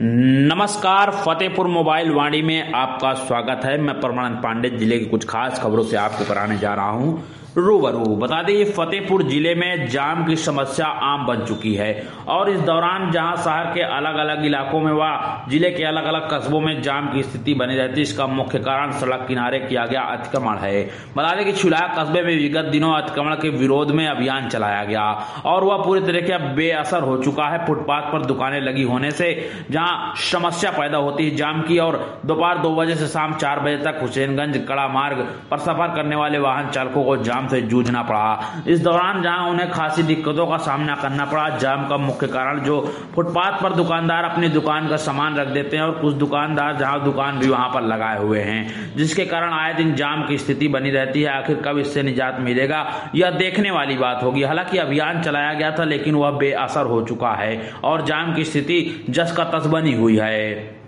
नमस्कार, फतेहपुर मोबाइल वाणी में आपका स्वागत है। मैं परमानंद पांडे जिले की कुछ खास खबरों से आपको कराने जा रहा हूं रूबरू। बता दें, फतेहपुर जिले में जाम की समस्या आम बन चुकी है और इस दौरान जहां शहर के अलग अलग इलाकों में व जिले के अलग अलग कस्बों में जाम की स्थिति बनी रहती है, इसका मुख्य कारण सड़क किनारे किया गया अतिक्रमण है। बता दें कि छुलाया कस्बे में विगत दिनों अतिक्रमण के विरोध में अभियान चलाया गया और वह पूरी तरीके बेअसर हो चुका है। फुटपाथ पर दुकानें लगी होने से जहां समस्या पैदा होती है जाम की, और दोपहर 2 बजे से शाम 4 बजे तक हुसैनगंज कड़ा मार्ग पर सफर करने वाले वाहन चालकों को जाम से जूझना पड़ा। इस दौरान जहां उन्हें खासी दिक्कतों का सामना करना पड़ा। जाम का मुख्य कारण जो फुटपाथ पर दुकानदार अपनी दुकान का सामान रख देते हैं और कुछ दुकानदार जहां दुकान भी वहां पर लगाए हुए हैं, जिसके कारण आए दिन जाम की स्थिति बनी रहती है। आखिर कब इससे निजात मिलेगा, यह देखने वाली बात होगी। हालांकि अभियान चलाया गया था लेकिन वह बेअसर हो चुका है और जाम की स्थिति जस का तस बनी हुई है।